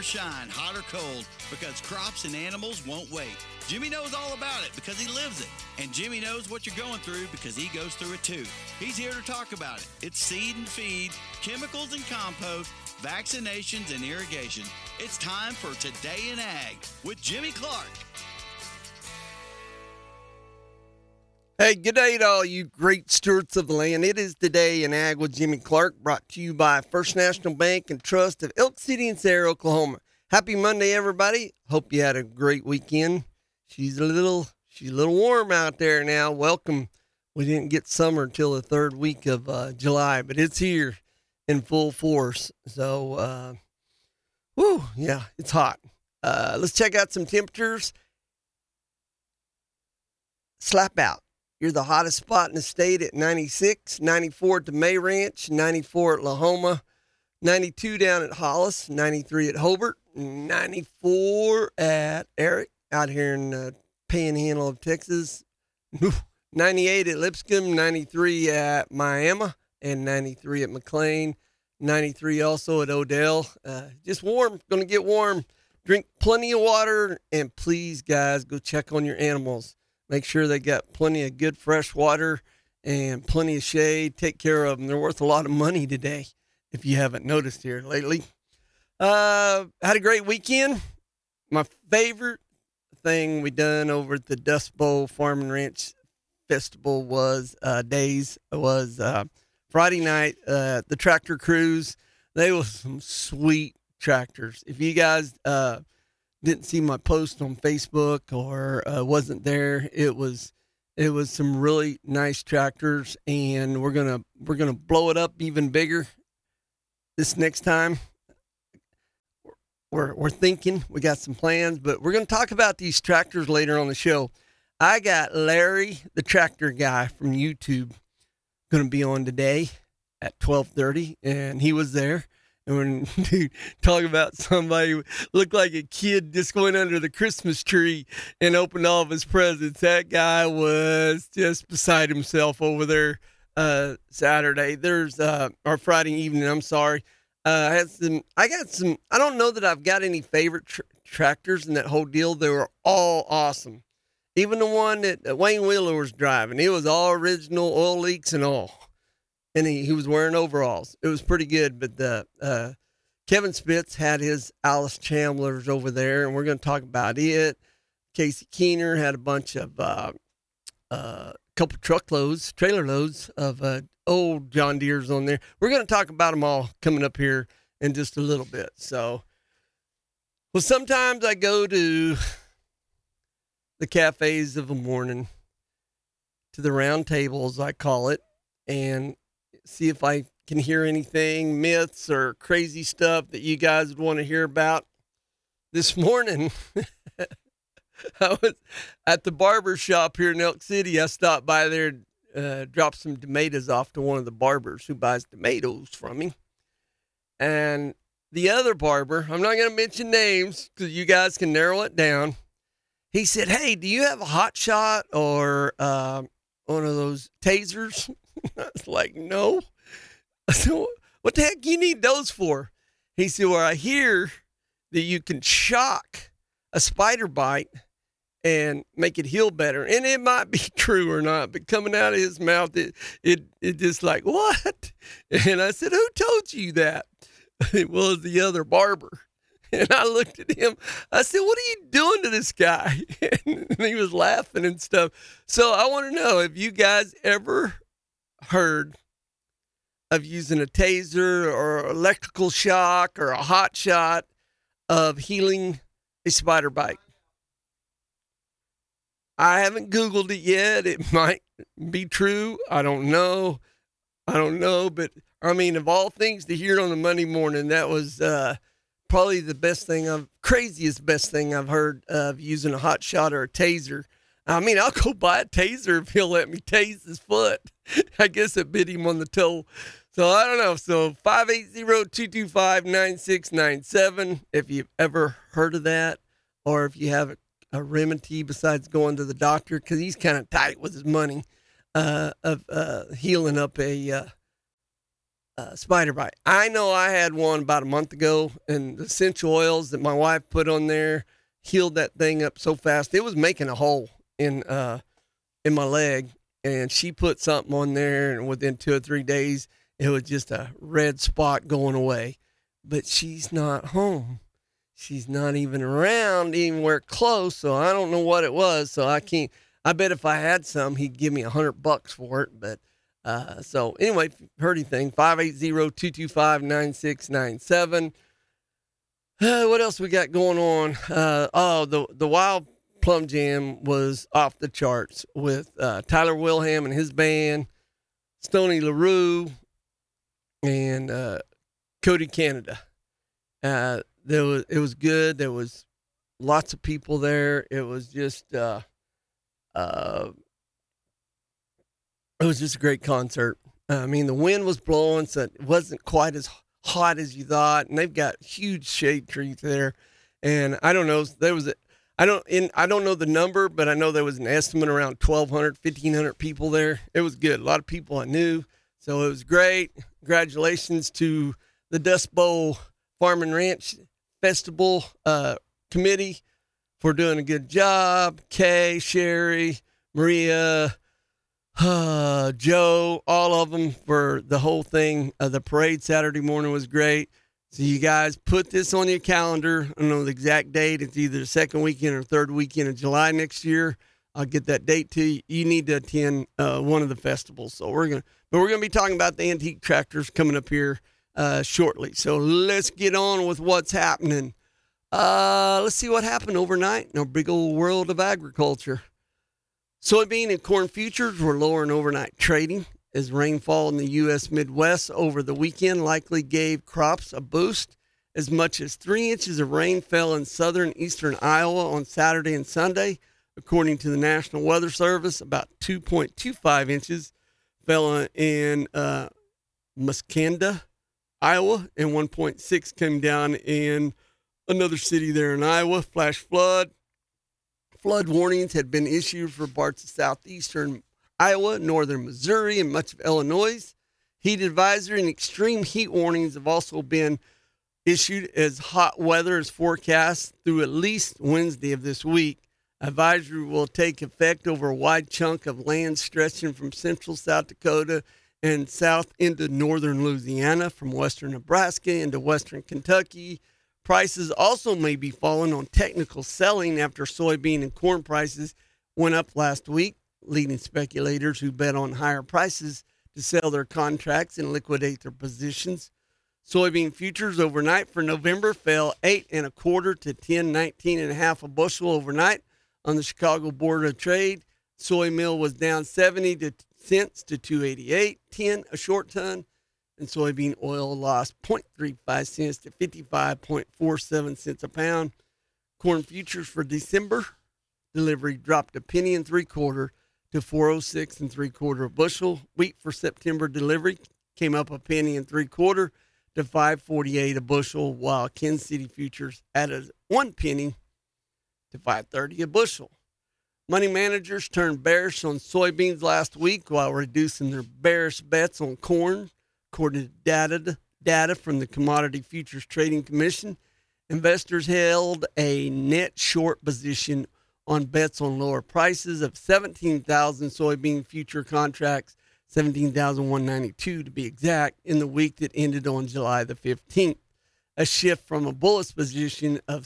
Shine, hot or cold, because crops and animals won't wait. Jimmy knows all about it because he lives it. And Jimmy knows what you're going through because he goes through it too. He's here to talk about it. It's seed and feed, chemicals and compost, vaccinations and irrigation. It's time for Today in Ag with Jimmy Clark. Hey, good day to all you great stewards of the land. It is Today in Ag with Jimmy Clark, brought to you by First National Bank and Trust of Elk City and Sarah, Oklahoma. Happy Monday, everybody. Hope you had a great weekend. She's a little warm out there now. Welcome. We didn't get summer until the third week of July, but it's here in full force. So, it's hot. Let's check out some temperatures. Slap out. You're the hottest spot in the state at 96, 94 at the May Ranch, 94 at Lahoma, 92 down at Hollis, 93 at Hobart, 94 at Eric out here in the Panhandle of Texas, 98 at Lipscomb, 93 at Miami, and 93 at McLean, 93 also at Odell. Just warm, going to get warm. Drink plenty of water, and please, guys, go check on your animals. Make sure they got plenty of good fresh water and plenty of shade. Take care of them. They're worth a lot of money today, if you haven't noticed here lately. Had a great weekend. My favorite thing we done over at the Dust Bowl Farm and Ranch Festival was Friday night. The tractor cruise. They were some sweet tractors. If you guys didn't see my post on Facebook or wasn't there, it was some really nice tractors, and we're gonna blow it up even bigger this next time. We're thinking, we got some plans, but we're gonna talk about these tractors later on the show. I got Larry, the tractor guy from YouTube, gonna be on today at 12:30, and he was there. And when, dude, talk about somebody who looked like a kid just went under the Christmas tree and opened all of his presents. That guy was just beside himself over there Saturday. Or Friday evening, I'm sorry. I don't know that I've got any favorite tractors in that whole deal. They were all awesome. Even the one that Wayne Wheeler was driving, it was all original, oil leaks and all. And he was wearing overalls. It was pretty good. But Kevin Spitz had his Alice Chandlers over there, and we're going to talk about it. Casey Keener had a bunch of couple trailer loads of old John Deeres on there. We're going to talk about them all coming up here in just a little bit. So, well, sometimes I go to the cafes of the morning, to the round tables, I call it, and see if I can hear anything, myths or crazy stuff that you guys would want to hear about. This morning, I was at the barber shop here in Elk City. I stopped by there, dropped some tomatoes off to one of the barbers who buys tomatoes from me. And the other barber, I'm not going to mention names because you guys can narrow it down. He said, "Hey, do you have a hot shot or one of those tasers?" I was like, "No." I said, "What the heck you need those for?" He said, "Well, I hear that you can shock a spider bite and make it heal better." And it might be true or not, but coming out of his mouth, it just like, "What?" And I said, "Who told you that?" It was the other barber. And I looked at him. I said, "What are you doing to this guy?" And he was laughing and stuff. So I want to know, have you guys ever heard of using a taser or electrical shock or a hot shot of healing a spider bite? I haven't Googled it yet. It might be true. I don't know. But I mean, of all things to hear on a Monday morning, that was probably the craziest best thing I've heard of using a hot shot or a taser. I mean, I'll go buy a taser if he'll let me tase his foot. I guess it bit him on the toe. So I don't know. So 580-225-9697. If you've ever heard of that, or if you have a remedy besides going to the doctor, because he's kind of tight with his money, of healing up a spider bite. I know I had one about a month ago, and the essential oils that my wife put on there healed that thing up so fast. It was making a hole in my leg, and she put something on there, and within 2 or 3 days, it was just a red spot going away. But she's not home. She's not even around anywhere close, so I don't know what it was. So I can't. I bet if I had some, he'd give me $100 for it. But so anyway, if you heard anything, 580-225-9697. What else we got going on? The Wild Plum Jam was off the charts with Tyler Wilhelm and his band, Stoney LaRue, and Cody Canada. It was good. There was lots of people there. It was just a great concert. I mean, the wind was blowing, so it wasn't quite as hot as you thought. And they've got huge shade trees there. And I don't know, I don't know the number, but I know there was an estimate around 1,200, 1,500 people there. It was good. A lot of people I knew. So it was great. Congratulations to the Dust Bowl Farm and Ranch Festival committee for doing a good job. Kay, Sherry, Maria, Joe, all of them for the whole thing. The parade Saturday morning was great. So you guys put this on your calendar. I don't know the exact date. It's either the second weekend or third weekend of July next year. I'll get that date to you. You need to attend one of the festivals. So we're gonna be talking about the antique tractors coming up here shortly. So let's get on with what's happening. Let's see what happened overnight in our big old world of agriculture. Soybean and corn futures were lower in overnight trading as rainfall in the U.S. Midwest over the weekend likely gave crops a boost. As much as 3 inches of rain fell in southern eastern Iowa on Saturday and Sunday. According to the National Weather Service, about 2.25 inches fell in Muscanda, Iowa, and 1.6 came down in another city there in Iowa. Flash flood. Flood warnings had been issued for parts of southeastern Iowa, northern Missouri, and much of Illinois. Heat advisory and extreme heat warnings have also been issued as hot weather is forecast through at least Wednesday of this week. Advisory will take effect over a wide chunk of land stretching from central South Dakota and south into northern Louisiana, from western Nebraska into western Kentucky. Prices also may be falling on technical selling after soybean and corn prices went up last week, leading speculators who bet on higher prices to sell their contracts and liquidate their positions. Soybean futures overnight for November fell 8 1/4 to 10.19 1/2 a bushel overnight on the Chicago Board of Trade. Soy meal was down 70 cents to 288.10 a short ton, and soybean oil lost 0.35 cents to 55.47 cents a pound. Corn futures for December delivery dropped a penny and 3/4 to 406 3/4 a bushel. Wheat for September delivery came up a penny and 3/4 to 5.48 a bushel, while Kansas City futures added 1 penny to 5.30 a bushel. Money managers turned bearish on soybeans last week while reducing their bearish bets on corn, according to data from the Commodity Futures Trading Commission. Investors held a net short position on bets on lower prices of 17,000 soybean future contracts, 17,192 to be exact, in the week that ended on July the 15th. A shift from a bullish position of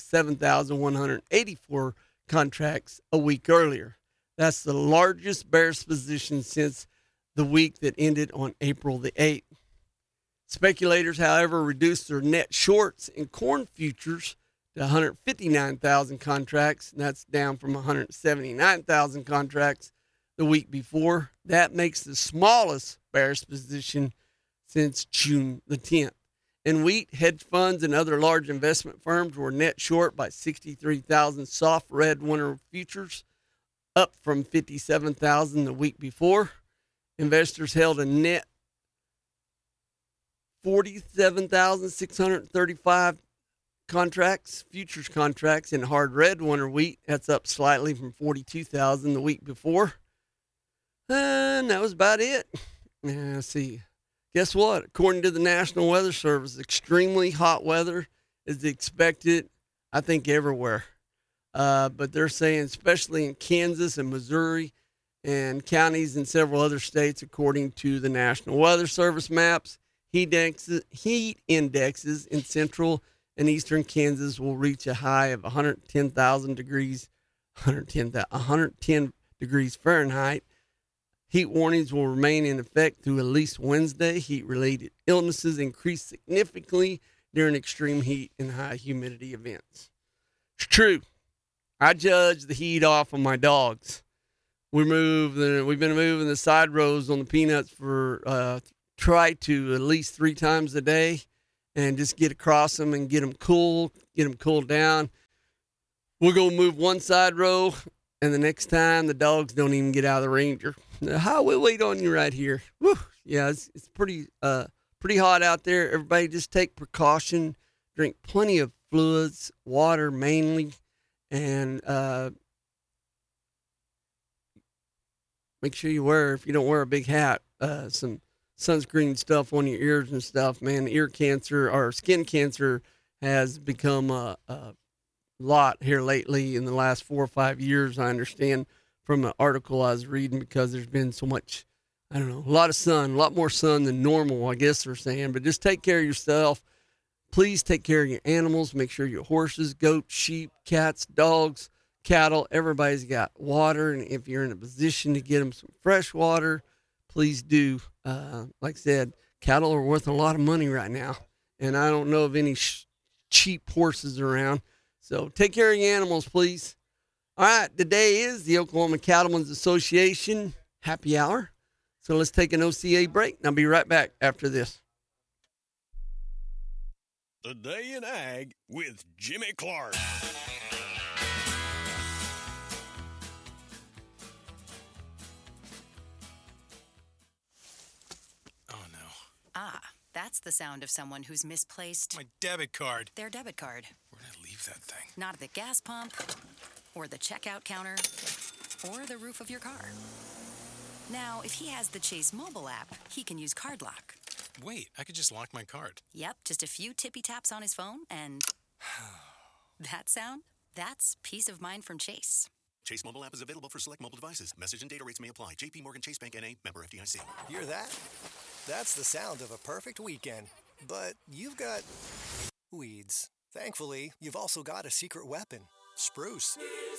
7,184 contracts a week earlier. That's the largest bearish position since the week that ended on April the 8th. Speculators, however, reduced their net shorts in corn futures to 159,000 contracts, and that's down from 179,000 contracts the week before. That makes the smallest bearish position since June the 10th. In wheat, hedge funds and other large investment firms were net short by 63,000 soft red winter futures, up from 57,000 the week before. Investors held a net 47,635 futures contracts in hard red winter wheat. That's up slightly from 42,000 the week before. And that was about it. Let's see. guess what? According to the National Weather Service, extremely hot weather is expected, I think, everywhere. But they're saying, especially in Kansas and Missouri and counties in several other states, according to the National Weather Service maps, heat indexes in central and eastern Kansas will reach a high of 110,000 degrees, 110 degrees Fahrenheit. Heat warnings will remain in effect through at least Wednesday. Heat-related illnesses increase significantly during extreme heat and high humidity events. It's true. I judge the heat off of my dogs. We've been moving the side rows on the peanuts for try to at least 3 times a day, and just get across them and get them cooled down. We'll go move one side row, and the next time the dogs don't even get out of the Ranger. How we'll wait on you right here. Woo. Yeah, it's pretty hot out there. Everybody just take precaution. Drink plenty of fluids, water mainly, and make sure you wear, if you don't wear a big hat, some sunscreen stuff on your ears and stuff, man. Ear cancer or skin cancer has become a lot here lately in the last 4 or 5 years, I understand from an article I was reading, because there's been so much, a lot of sun, a lot more sun than normal, I guess they're saying. But just take care of yourself. Please take care of your animals. Make sure your horses, goats, sheep, cats, dogs, cattle, everybody's got water. And if you're in a position to get them some fresh water, please do. Like I said, cattle are worth a lot of money right now, and I don't know of any cheap horses around. So take care of your animals, please. All right, today is the Oklahoma Cattlemen's Association happy hour. So let's take an OCA break, and I'll be right back after this. The Day in Ag with Jimmy Clark. That's the sound of someone who's misplaced my debit card. Their debit card. Where did I leave that thing? Not at the gas pump, or the checkout counter, or the roof of your car. Now, if he has the Chase mobile app, he can use Card Lock. Wait, I could just lock my card. Yep, just a few tippy taps on his phone, and that sound? That's peace of mind from Chase. Chase mobile app is available for select mobile devices. Message and data rates may apply. J.P. Morgan Chase Bank N.A. Member FDIC. Hear that? That's the sound of a perfect weekend. But you've got weeds. Thankfully, you've also got a secret weapon. Spruce.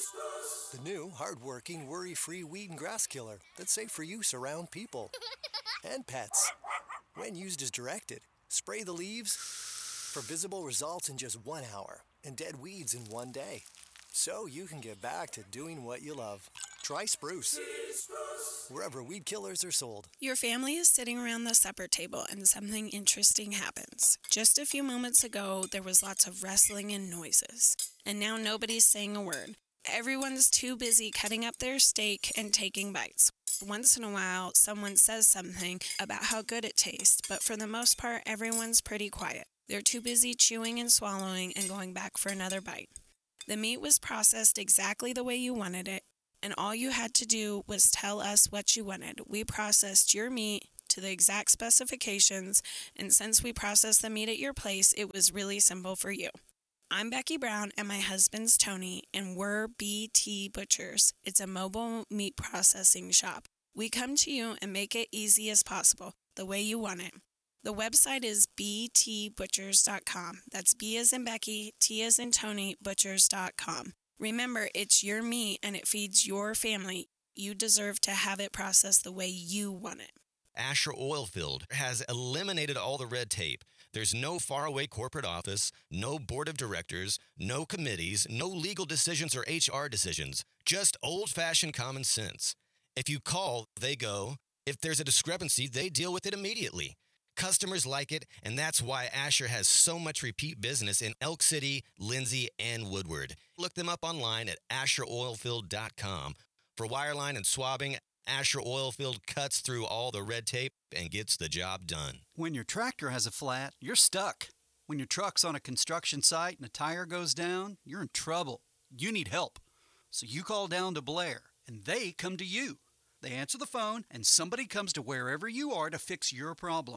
The new, hard-working, worry-free weed and grass killer that's safe for use around people and pets. When used as directed, spray the leaves for visible results in just 1 hour and dead weeds in 1 day. So you can get back to doing what you love. Try Spruce. Wherever weed killers are sold. Your family is sitting around the supper table and something interesting happens. Just a few moments ago, there was lots of wrestling and noises. And now nobody's saying a word. Everyone's too busy cutting up their steak and taking bites. Once in a while, someone says something about how good it tastes, but for the most part, everyone's pretty quiet. They're too busy chewing and swallowing and going back for another bite. The meat was processed exactly the way you wanted it, and all you had to do was tell us what you wanted. We processed your meat to the exact specifications, and since we processed the meat at your place, it was really simple for you. I'm Becky Brown, and my husband's Tony, and we're BT Butchers. It's a mobile meat processing shop. We come to you and make it easy as possible, the way you want it. The website is btbutchers.com. That's B as in Becky, T as in Tony, butchers.com. Remember, it's your meat and it feeds your family. You deserve to have it processed the way you want it. Asher Oilfield has eliminated all the red tape. There's no faraway corporate office, no board of directors, no committees, no legal decisions or HR decisions, just old-fashioned common sense. If you call, they go. If there's a discrepancy, they deal with it immediately. Customers like it, and that's why Asher has so much repeat business in Elk City, Lindsay, and Woodward. Look them up online at AsherOilfield.com. For wireline and swabbing, Asher Oilfield cuts through all the red tape and gets the job done. When your tractor has a flat, you're stuck. When your truck's on a construction site and a tire goes down, you're in trouble. You need help. So you call down to Blair, and they come to you. They answer the phone, and somebody comes to wherever you are to fix your problem.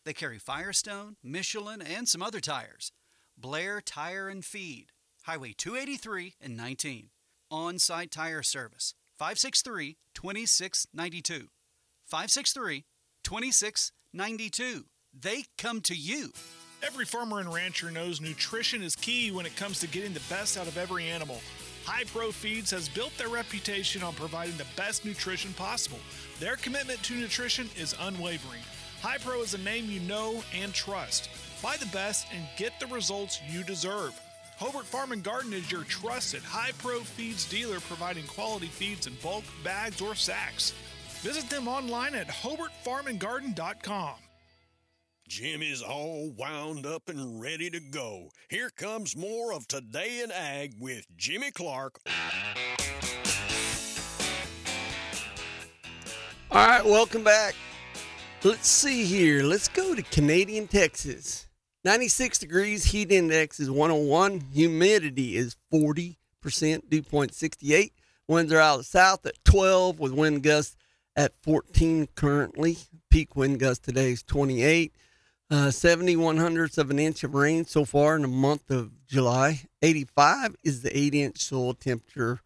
They carry Firestone, Michelin, and some other tires. Blair Tire and Feed, Highway 283 and 19. On-site tire service, 563-2692. 563-2692. They come to you. Every farmer and rancher knows nutrition is key when it comes to getting the best out of every animal. High Pro Feeds has built their reputation on providing the best nutrition possible. Their commitment to nutrition is unwavering. High Pro is a name you know and trust. Buy the best and get the results you deserve. Hobart Farm and Garden is your trusted High Pro Feeds dealer, providing quality feeds in bulk, bags, or sacks. Visit them online at hobartfarmandgarden.com. Jim is all wound up and ready to go. Here comes more of Today in Ag with Jimmy Clark. All right, welcome back. Let's see here. Let's go to Canadian, Texas. 96 degrees, heat index is 101, humidity is 40%, dew point 68. Winds are out of the south at 12 with wind gusts at 14 currently. Peak wind gust today is 28. 71 of an inch of rain so far in the month of July. 85 is the 8-inch soil temperature.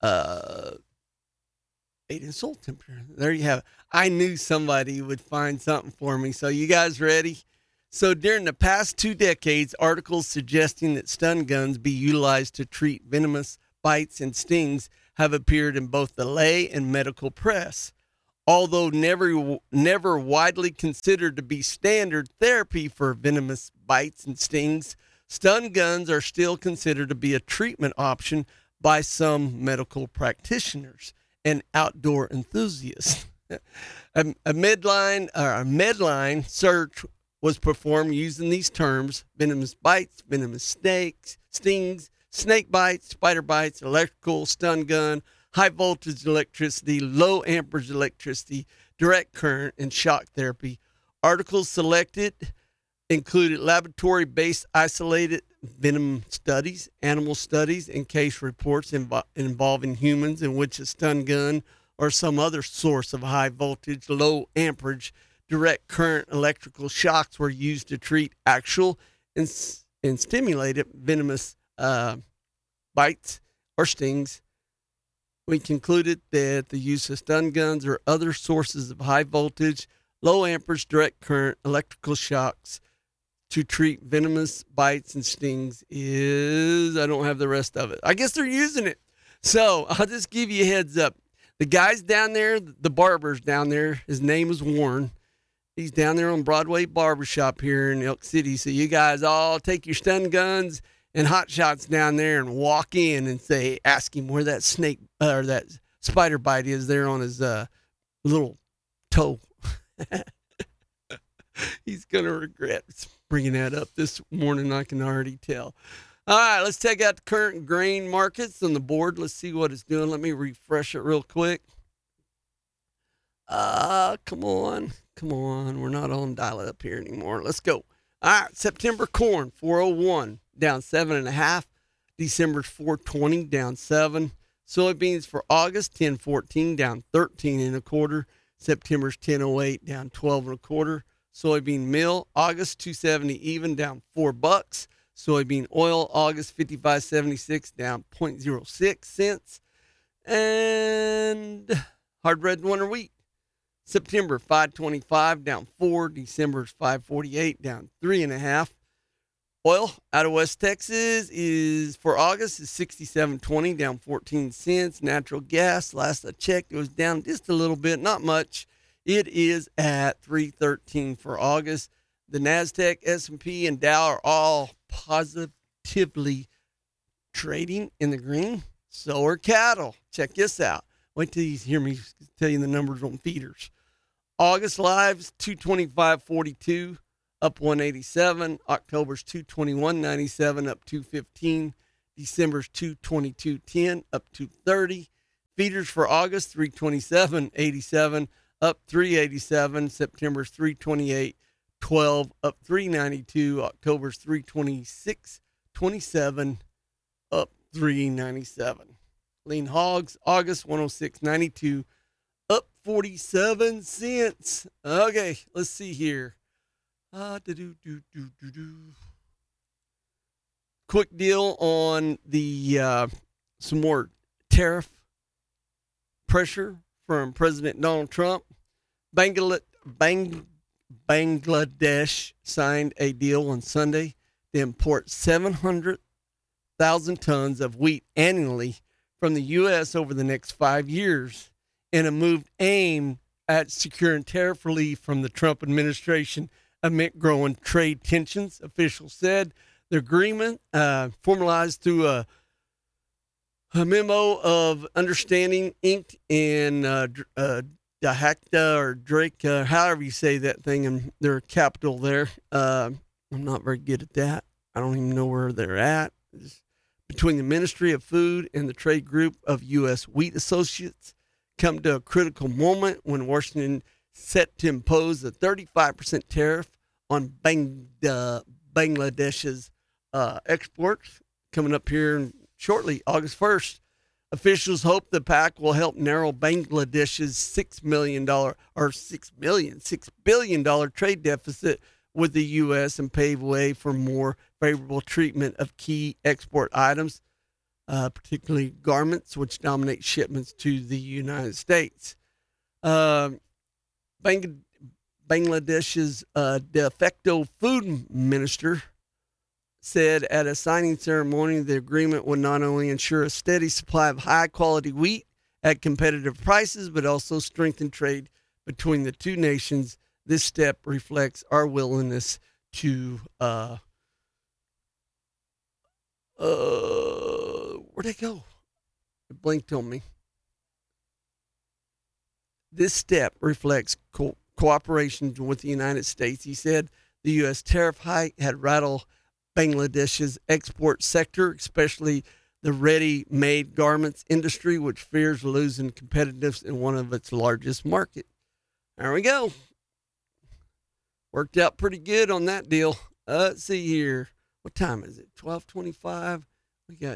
8-inch soil temperature. There you have it. I knew somebody would find something for me. So you guys ready? So during the past 2 decades, articles suggesting that stun guns be utilized to treat venomous bites and stings have appeared in both the lay and medical press. Although never widely considered to be standard therapy for venomous bites and stings, stun guns are still considered to be a treatment option by some medical practitioners and outdoor enthusiasts. A Medline search was performed using these terms: venomous bites, venomous snakes, stings, snake bites, spider bites, electrical, stun gun, high voltage electricity, low amperage electricity, direct current, and shock therapy. Articles selected included laboratory-based isolated venom studies, animal studies, and case reports involving humans in which a stun gun or some other source of high voltage, low amperage, direct current electrical shocks were used to treat actual and stimulated venomous bites or stings. We concluded that the use of stun guns or other sources of high voltage, low amperage, direct current, electrical shocks to treat venomous bites and stings is, I don't have the rest of it. I guess they're using it. So I'll just give you a heads up. The guy's down there, the barber's down there, his name is Warren. He's down there on Broadway Barbershop here in Elk City. So you guys all take your stun guns and hot shots down there and walk in and ask him where that snake or that spider bite is there on his little toe. He's going to regret bringing that up this morning, I can already tell. All right, let's take out the current grain markets on the board. Let's see what it's doing. Let me refresh it real quick. Come on. We're not on dial it up here anymore. Let's go. All right, September corn, 401, down 7.5. December's 420, down 7. Soybeans for August, 1014, down 13.25. September's 1008, down 12.25. Soybean meal, August 270 even, down $4. Soybean oil, August 55.76, down 0.06 cents. And hard red winter wheat, September 525, down 4. December's 548, down 3.5. Oil out of West Texas is for August is 67.20, down 14 cents. Natural gas, last I checked, it was down just a little bit, not much. It is at 3.13 for August. The NASDAQ, S&P, and Dow are all positively trading in the green. So are cattle. Check this out. Wait till you hear me tell you the numbers on feeders. August lives 225.42, up 187. October's 221.97, up 215. December's 222.10, up 230. Feeders for August 327.87, up 387. September's 328.12, up 392. October's 326.27, up 397. Lean hogs, August 106.92, up 47 cents. Okay, let's see here. Quick deal on the some more tariff pressure from President Donald Trump. Bangladesh signed a deal on Sunday to import 700,000 tons of wheat annually from the U.S. over the next 5 years in a move aimed at securing tariff relief from the Trump administration amid growing trade tensions. Officials said the agreement, formalized through a memo of understanding inked in Dhaka or Drake, however you say that thing, in their capital there. I'm not very good at that. I don't even know where they're at. It's between the Ministry of Food and the trade group of U.S. Wheat Associates come to a critical moment when Washington set to impose a 35% tariff on Bangladesh's exports coming up here shortly, August 1st. Officials hope the pact will help narrow Bangladesh's $6 billion trade deficit with the U.S. and pave way for more favorable treatment of key export items, particularly garments, which dominate shipments to the United States. Bangladesh's de facto food minister said at a signing ceremony the agreement would not only ensure a steady supply of high-quality wheat at competitive prices, but also strengthen trade between the two nations. This step reflects our willingness to where'd it go? It blinked on me. This step reflects cooperation with the United States. He said the U.S. tariff hike had rattled Bangladesh's export sector, especially the ready-made garments industry, which fears losing competitiveness in one of its largest markets. There we go. Worked out pretty good on that deal. Let's see here. What time is it? 12:25. We got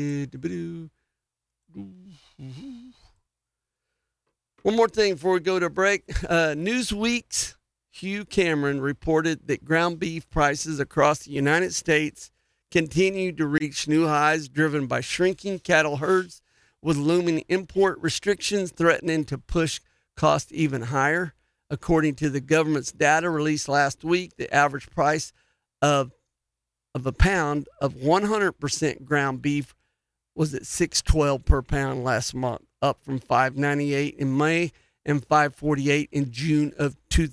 one more thing before we go to a break. Newsweek's Hugh Cameron reported that ground beef prices across the United States continue to reach new highs, driven by shrinking cattle herds, with looming import restrictions threatening to push costs even higher. According to the government's data released last week, the average price of a pound of 100% ground beef was at $6.12 per pound last month, up from $5.98 in May and $5.48 in June of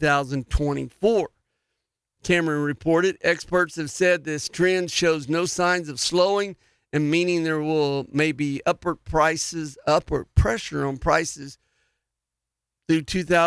2024. Cameron reported, experts have said this trend shows no signs of slowing, and meaning there may be upward pressure on prices through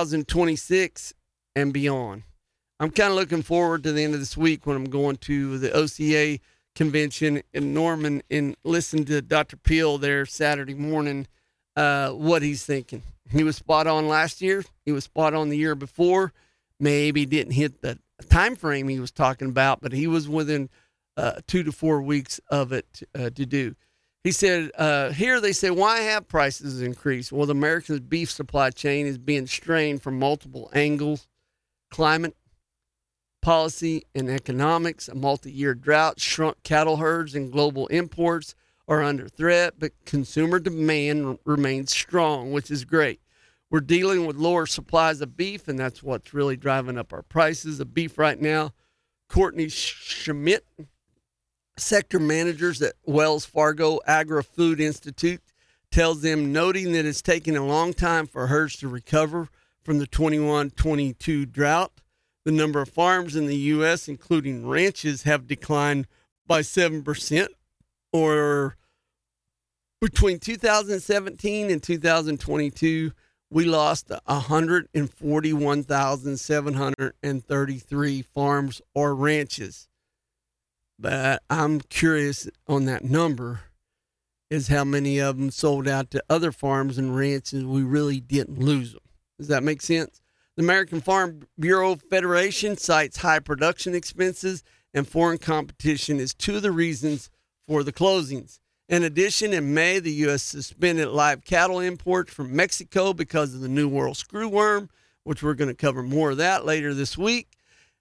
2026 and beyond. I'm kind of looking forward to the end of this week when I'm going to the OCA convention in Norman and listen to Dr. Peel there Saturday morning, what he's thinking. He was spot on last year. He was spot on the year before. Maybe didn't hit the time frame he was talking about, but he was within 2 to 4 weeks of it to do. He said, here they say, why have prices increased? Well, the American beef supply chain is being strained from multiple angles: climate, policy, and economics. A multi-year drought, shrunk cattle herds, and global imports are under threat, but consumer demand remains strong, which is great. We're dealing with lower supplies of beef, and that's what's really driving up our prices of beef right now. Courtney Schmidt, sector managers at Wells Fargo Agri-Food Institute, tells them, noting that it's taking a long time for herds to recover from the 21-22 drought. The number of farms in the U.S., including ranches, have declined by 7%, or between 2017 and 2022, we lost 141,733 farms or ranches. But I'm curious on that number is how many of them sold out to other farms and ranches. We really didn't lose them. Does that make sense? The American Farm Bureau Federation cites high production expenses and foreign competition as two of the reasons for the closings. In addition, in May, the U.S. suspended live cattle imports from Mexico because of the New World screwworm, which we're going to cover more of that later this week.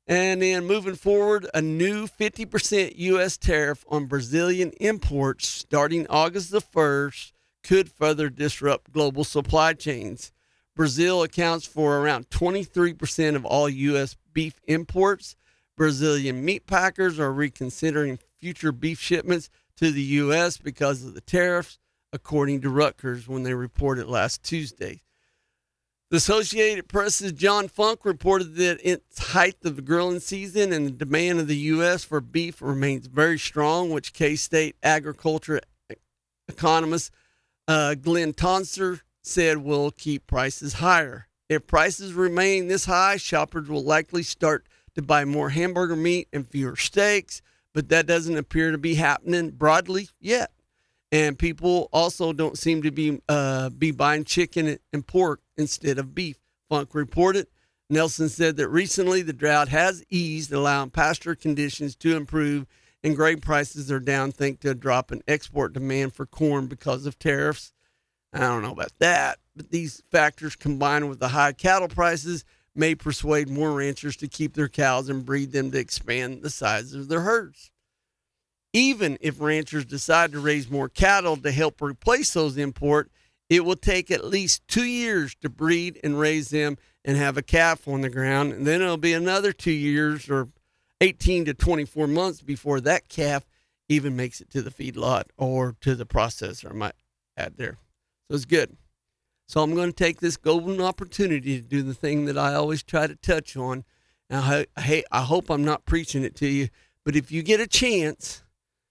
And then moving forward, a new 50% U.S. tariff on Brazilian imports starting August the 1st could further disrupt global supply chains. Brazil accounts for around 23% of all U.S. beef imports. Brazilian meat packers are reconsidering future beef shipments to the U.S. because of the tariffs, according to Rutgers when they reported last Tuesday. The Associated Press's John Funk reported that it's height of the grilling season and the demand of the U.S. for beef remains very strong, which K-State agriculture economist Glenn Tonser said will keep prices higher. If prices remain this high, shoppers will likely start to buy more hamburger meat and fewer steaks, but that doesn't appear to be happening broadly yet. And people also don't seem to be buying chicken and pork instead of beef, Funk reported. Nelson said that recently the drought has eased, allowing pasture conditions to improve, and grain prices are down thanks to a drop in export demand for corn because of tariffs. I don't know about that, but these factors combined with the high cattle prices may persuade more ranchers to keep their cows and breed them to expand the size of their herds. Even if ranchers decide to raise more cattle to help replace those imports, it will take at least 2 years to breed and raise them and have a calf on the ground. And then it'll be another 2 years or 18 to 24 months before that calf even makes it to the feedlot or to the processor, I might add there. So it's good. So I'm going to take this golden opportunity to do the thing that I always try to touch on. Now, I hope I'm not preaching it to you, but if you get a chance,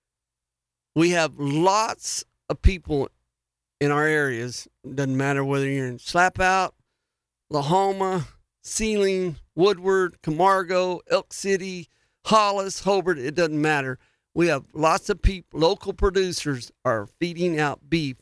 we have lots of people in our areas. Doesn't matter whether you're in Slapout, Lahoma, Sealing, Woodward, Camargo, Elk City, Hollis, Hobart. It doesn't matter. We have lots of people, local producers are feeding out beef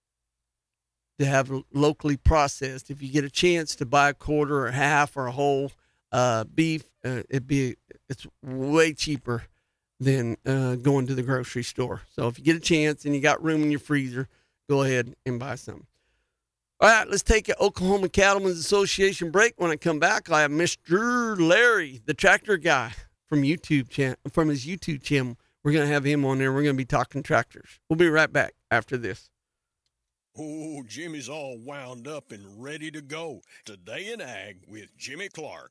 to have locally processed. If you get a chance to buy a quarter or half or a whole beef, it's way cheaper than going to the grocery store. So if you get a chance and you got room in your freezer, go ahead and buy some. All right, let's take an Oklahoma Cattlemen's Association break. When I come back, I have Mr. Larry, the tractor guy from his YouTube channel. We're going to have him on there. We're going to be talking tractors. We'll be right back after this. Oh, Jimmy's all wound up and ready to go. Today in Ag with Jimmy Clark.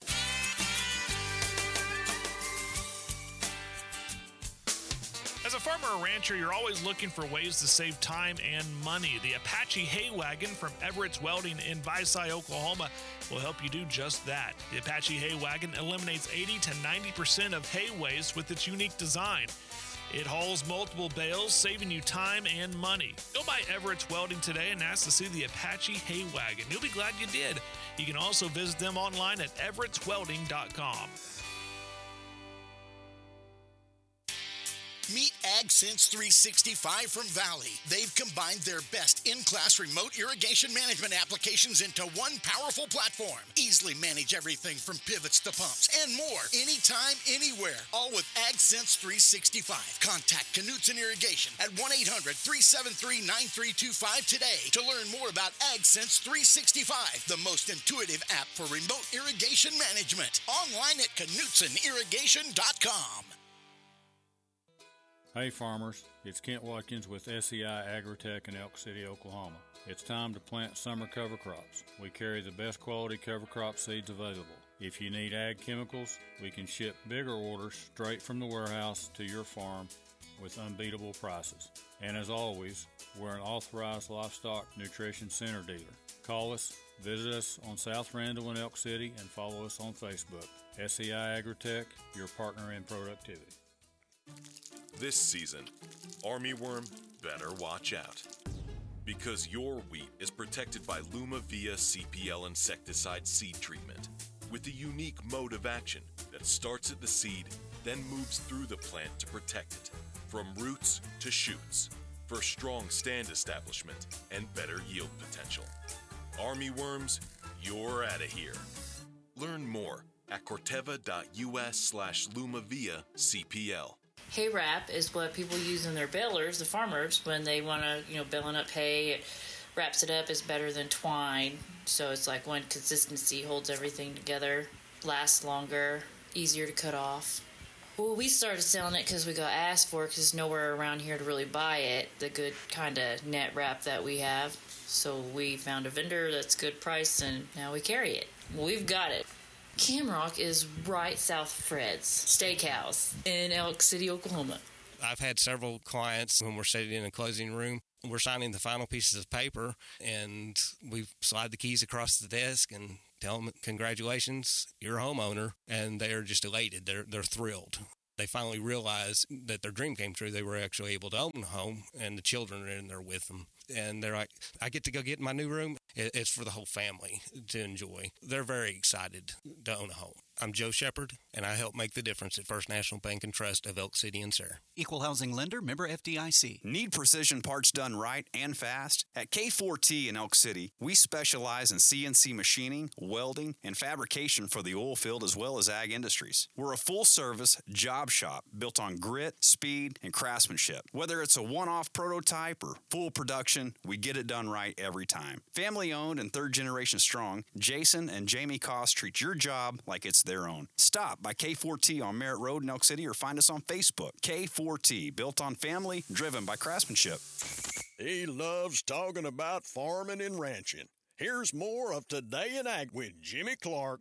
As a farmer or rancher, you're always looking for ways to save time and money. The Apache Hay Wagon from Everett's Welding in Visay, Oklahoma will help you do just that. The Apache Hay Wagon eliminates 80 to 90% of hay waste with its unique design. It hauls multiple bales, saving you time and money. Go by Everett's Welding today and ask to see the Apache Hay Wagon. You'll be glad you did. You can also visit them online at everettswelding.com. Meet AgSense 365 from Valley. They've combined their best in-class remote irrigation management applications into one powerful platform. Easily manage everything from pivots to pumps and more, anytime, anywhere, all with AgSense 365. Contact Knutson Irrigation at 1-800-373-9325 today to learn more about AgSense 365, the most intuitive app for remote irrigation management. Online at KnutsonIrrigation.com. Hey farmers, it's Kent Watkins with SEI Agritech in Elk City, Oklahoma. It's time to plant summer cover crops. We carry the best quality cover crop seeds available. If you need ag chemicals, we can ship bigger orders straight from the warehouse to your farm with unbeatable prices. And as always, we're an authorized livestock nutrition center dealer. Call us, visit us on South Randall in Elk City, and follow us on Facebook. SEI Agritech, your partner in productivity. This season, armyworm better watch out. Because your wheat is protected by LumaVia CPL insecticide seed treatment with a unique mode of action that starts at the seed, then moves through the plant to protect it, from roots to shoots, for strong stand establishment and better yield potential. Armyworms, you're out of here. Learn more at corteva.us/LumaVia CPL. Hay wrap is what people use in their balers, the farmers, when they want to, baling up hay. It wraps it up. Is better than twine. So it's like one consistency, holds everything together, lasts longer. easier to cut off. Well, we started selling it because we got asked for it because there's nowhere around here to really buy it, the good kind of net wrap that we have. So we found a vendor that's good price, and now we carry it. We've got it. Camrock is right south of Fred's Steakhouse in Elk City, Oklahoma. I've had several clients when we're sitting in a closing room. We're signing the final pieces of paper, and we slide the keys across the desk and tell them, congratulations, you're a homeowner. And they are just elated. They're thrilled. They finally realize that their dream came true. They were actually able to own a home, and the children are in there with them. And they're like, I get to go get in my new room. It's for the whole family to enjoy. They're very excited to own a home. I'm Joe Shepard, and I help make the difference at First National Bank and Trust of Elk City and Sayre. Equal housing lender, member FDIC. Need precision parts done right and fast? At K4T in Elk City, we specialize in CNC machining, welding, and fabrication for the oil field as well as ag industries. We're a full-service job shop built on grit, speed, and craftsmanship. Whether it's a one-off prototype or full production, we get it done right every time. Family-owned and third generation strong, Jason and Jamie Koss treat your job like it's their own. Stop by K4T on Merritt Road in Elk City or find us on Facebook. K4T, built on family, driven by craftsmanship. He loves talking about farming and ranching. Here's more of Today in Ag with Jimmy Clark.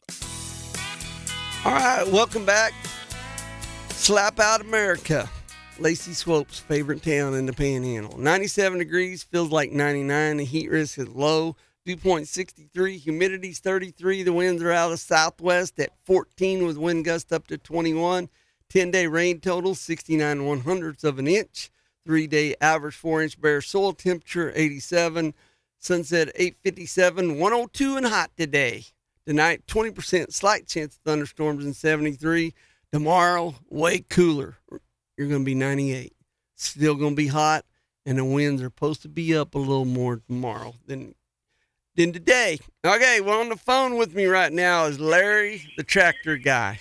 All right, welcome back. Slap Out America. Lacey Swope's favorite town in the Panhandle. 97 degrees, feels like 99. The heat risk is low. Dew point 63, humidity's 33. The winds are out of southwest at 14 with wind gust up to 21. 10-day rain total, 69 1/100ths of an inch. 3-day average 4-inch bare soil temperature, 87. Sunset 8:57, 102 and hot today. Tonight, 20% slight chance of thunderstorms and 73. Tomorrow, way cooler. You're going to be 98. Still going to be hot, and the winds are supposed to be up a little more tomorrow than today. Okay, well, on the phone with me right now is Larry, the tractor guy.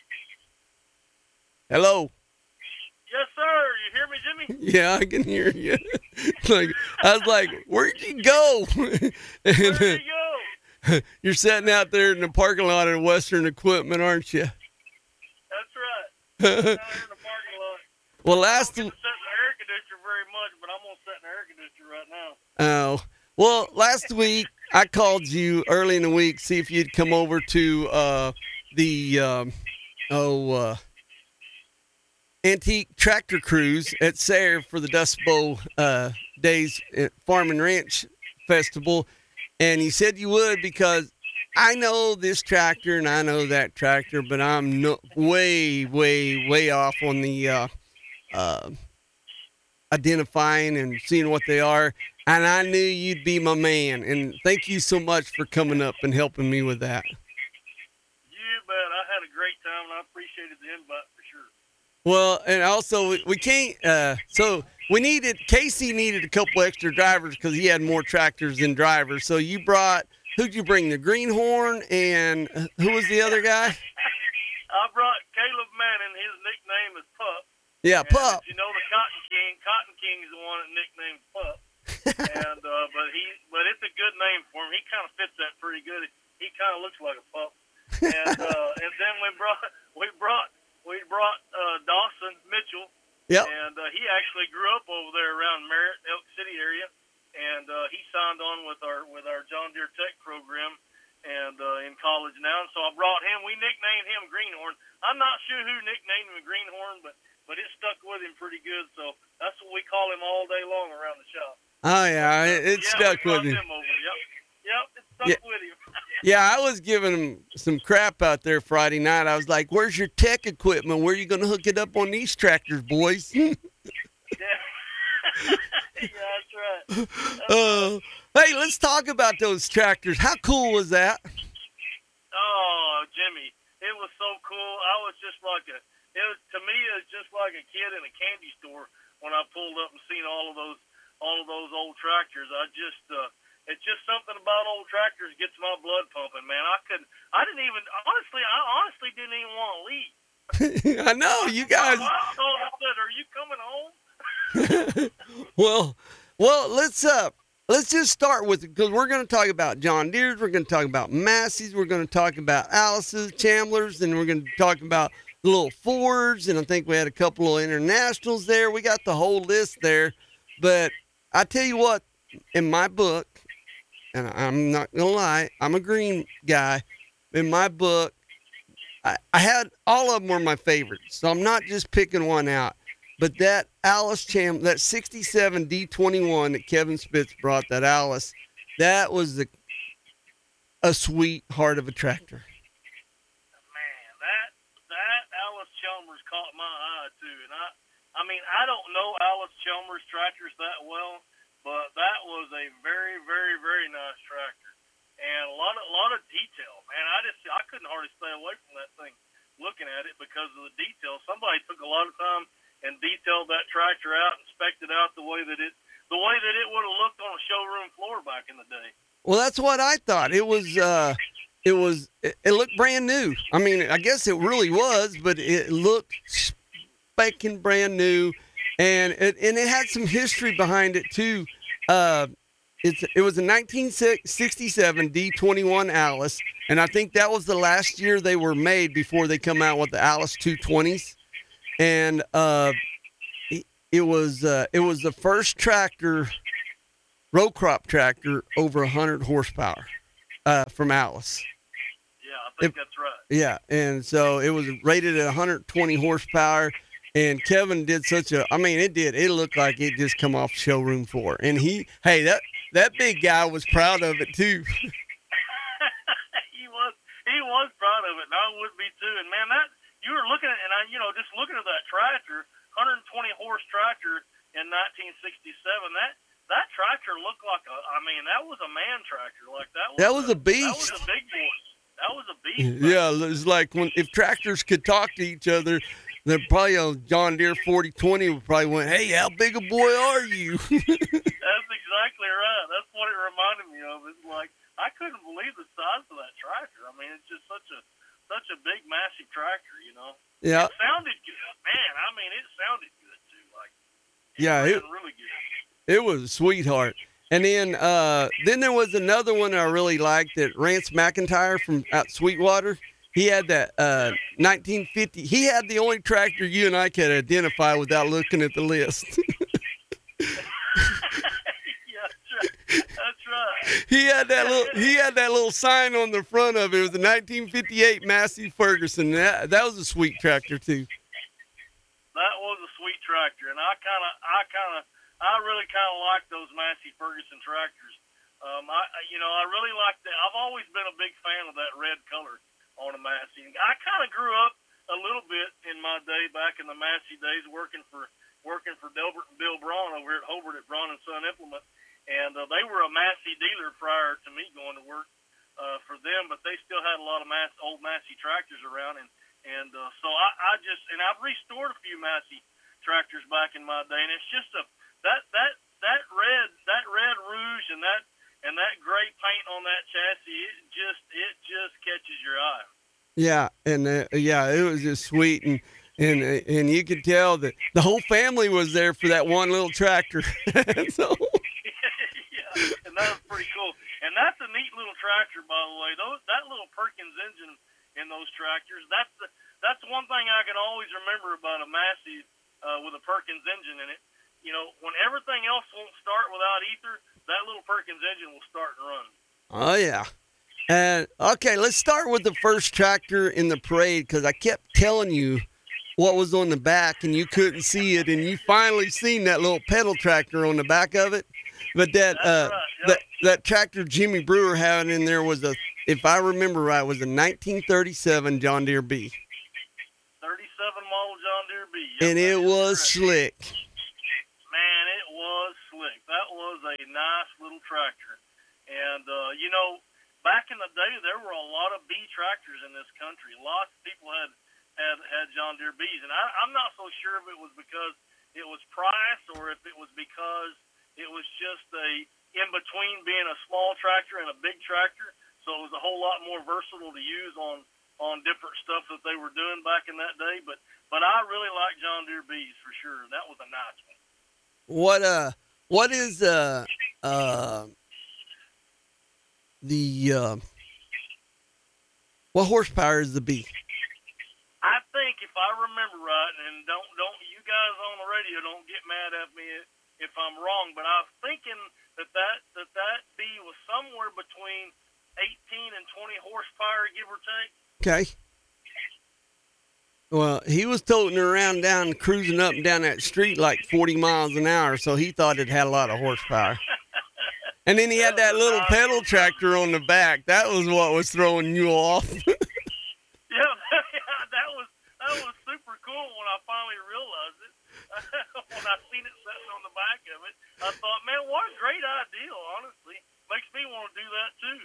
Hello. Yes, sir. You hear me, Jimmy? Yeah, I can hear you. I was like, where'd you go? Where'd you go? You're sitting out there in the parking lot of Western Equipment, aren't you? That's right. Out here in the parking lot. Well, I last don't get to sit in the air conditioner very much, but I'm going to sit in the air conditioner right now. Oh, well, last week I called you early in the week, see if you'd come over to the Antique Tractor Cruise at Sayre for the Dust Bowl Days at Farm and Ranch Festival. And you said you would because I know this tractor and I know that tractor, but I'm way off on the identifying and seeing what they are. And I knew you'd be my man. And thank you so much for coming up and helping me with that. You bet. I had a great time, and I appreciated the invite for sure. Well, and also we can't, so we needed, Casey needed a couple extra drivers because he had more tractors than drivers. So you brought, who'd you bring? The Greenhorn, and who was the other guy? I brought Caleb Manning. His nickname is Pup. Yeah, And Pup. You know the Cotton King's the one that nicknamed Pup. And but it's a good name for him. He kind of fits that pretty good. He kind of looks like a pup. And then we brought Dawson Mitchell. Yep. And he actually grew up over there around Merritt, Elk City area. And he signed on with our John Deere Tech program and in college now. And so I brought him. We nicknamed him Greenhorn. I'm not sure who nicknamed him Greenhorn, but it stuck with him pretty good. So that's what we call him all day long around the shop. Oh, yeah, it stuck with him. Yep, it stuck with him. Yeah, I was giving him some crap out there Friday night. I was like, where's your tech equipment? Where are you going to hook it up on these tractors, boys? Yeah, that's right. Hey, let's talk about those tractors. How cool was that? Oh, Jimmy, it was so cool. I was just like to me, it was just like a kid in a candy store when I pulled up and seen all of those old tractors. It's just something about old tractors gets my blood pumping, man. I honestly didn't even want to leave. I know, you guys. I said, are you coming home? Well, let's let's just start with it because we're going to talk about John Deere's, we're going to talk about Massey's, we're going to talk about Alice's, Chandler's, and we're going to talk about the little Fords, and I think we had a couple of internationals there. We got the whole list there. But I tell you what, in my book, and I'm not going to lie, I'm a green guy. In my book, I had all of them were my favorites, so I'm not just picking one out. But that Alice that 67 D21 that Kevin Spitz brought, that Alice, that was a sweet heart of a tractor. Man, that Alice Chalmers caught my eye too, and I mean I don't know Alice Chalmers tractors that well, but that was a very, very, very nice tractor, and a lot of detail. Man, I couldn't hardly stay away from that thing, looking at it because of the detail. Somebody took a lot of time and detailed that tractor out and spec'd it out the way that it would have looked on a showroom floor back in the day. Well, that's what I thought. It looked brand new. I mean, I guess it really was, but it looked specking brand new, and it had some history behind it too. It was a 1967 D21 Alice, and I think that was the last year they were made before they come out with the Alice 220s. And it was the first tractor, row crop tractor, over 100 horsepower from Alice. Yeah, I think that's right. Yeah, and so it was rated at 120 horsepower. And Kevin did it looked like it just come off showroom floor. And that big guy was proud of it too. he was proud of it, and I would be too. And man, you were looking at, and just looking at that tractor, 120 horse tractor in 1967. That tractor looked like that was a man tractor. Like that was a beast. That was a big boy. That was a beast. Yeah, it's like if tractors could talk to each other, then probably a John Deere 4020 would probably went, "Hey, how big a boy are you?" That's exactly right. That's what it reminded me of. It's like I couldn't believe the size of that tractor. I mean, it's just such a big, massive tractor, Yeah. It sounded good, man. I mean, it sounded good too. Like, it really good. It was a sweetheart. And then there was another one I really liked, that Rance McIntyre from out Sweetwater. He had that 1950. He had the only tractor you and I could identify without looking at the list. That's right. He had that little sign on the front of it. It was a 1958 Massey Ferguson. That was a sweet tractor too. That was a sweet tractor, and I really kind of like those Massey Ferguson tractors. I really like that. I've always been a big fan of that red color on a Massey. I kind of grew up a little bit in my day back in the Massey days, working for Delbert and Bill Braun over here at Hobart at Braun and Son Implement. And they were a Massey dealer prior to me going to work for them, but they still had a lot of old Massey tractors around, and so I've restored a few Massey tractors back in my day, and it's just that red rouge and that gray paint on that chassis, it just catches your eye. Yeah, and it was just sweet, and you could tell that the whole family was there for that one little tractor. So. And that was pretty cool. And that's a neat little tractor, by the way. That little Perkins engine in those tractors, that's one thing I can always remember about a Massey with a Perkins engine in it. When everything else won't start without ether, that little Perkins engine will start and run. Oh, yeah. And, okay, let's start with the first tractor in the parade, because I kept telling you what was on the back, and you couldn't see it, and you finally seen that little pedal tractor on the back of it. But that tractor Jimmy Brewer had in there was if I remember right, was a 1937 John Deere B. 37 model John Deere B. Yep, and it was slick. Man, it was slick. That was a nice little tractor. And, back in the day, there were a lot of B tractors in this country. Lots of people had John Deere Bs. And I'm not so sure if it was because it was price or if it was because it was just in between being a small tractor and a big tractor, so it was a whole lot more versatile to use on different stuff that they were doing back in that day. But I really like John Deere Bs for sure. That was a nice one. What is what horsepower is the B? I think if I remember right, and don't you guys on the radio don't get mad at me if I'm wrong, but I was thinking that B was somewhere between 18 and 20 horsepower, give or take. Okay. Well, he was toting around down, cruising up and down that street like 40 miles an hour, so he thought it had a lot of horsepower. And then he had that little pedal tractor on the back. That was what was throwing you off. Yeah, that was super cool when I finally realized it. When I seen it sitting on the back of it, I thought, man, what a great idea, honestly. Makes me want to do that, too.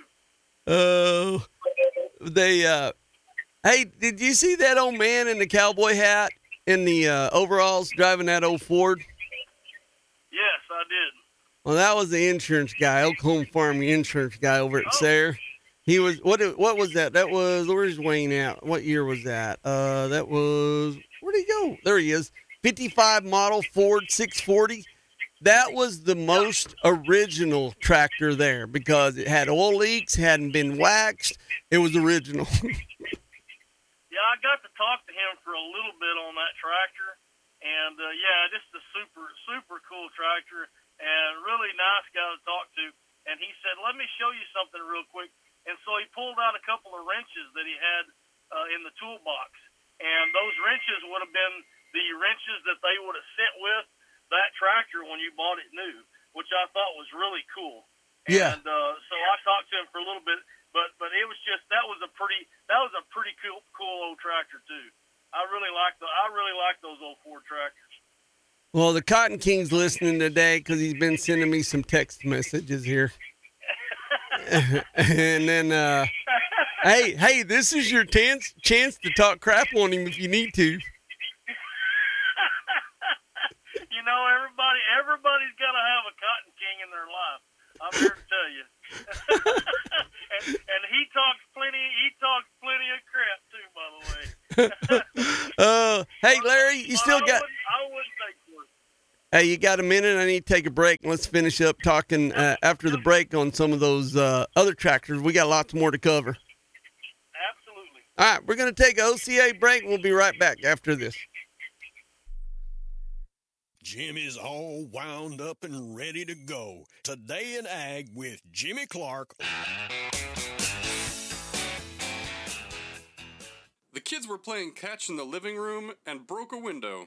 Hey, did you see that old man in the cowboy hat in the overalls driving that old Ford? Yes, I did. Well, that was the insurance guy, Oklahoma Farm insurance guy over at Sayre. He was, what was that? That was, where's Wayne at? What year was that? That was, where'd he go? There he is. 55 model Ford 640. That was the most original tractor there because it had oil leaks, hadn't been waxed. It was original. Yeah, I got to talk to him for a little bit on that tractor. And, just a super, super cool tractor and really nice guy to talk to. And he said, let me show you something real quick. And so he pulled out a couple of wrenches that he had in the toolbox. And those wrenches would have been the wrenches that they would have sent with that tractor when you bought it new, which I thought was really cool. Yeah. And so I talked to him for a little bit, but it was just that was a pretty cool old tractor too. I really like those old Ford tractors. Well, the Cotton King's listening today because he's been sending me some text messages here. And then, hey, this is your chance to talk crap on him if you need to. You know, everybody's got to have a Cotton King in their life. I'm here to tell you. and he talks plenty of crap too, by the way. Hey, Larry, you still got. I wouldn't take for it. Hey, you got a minute? I need to take a break. Let's finish up talking after the break on some of those other tractors. We got lots more to cover. Absolutely. All right, we're going to take an OCA break. We'll be right back after this. Jim is all wound up and ready to go. Today in Ag with Jimmy Clark. The kids were playing catch in the living room and broke a window.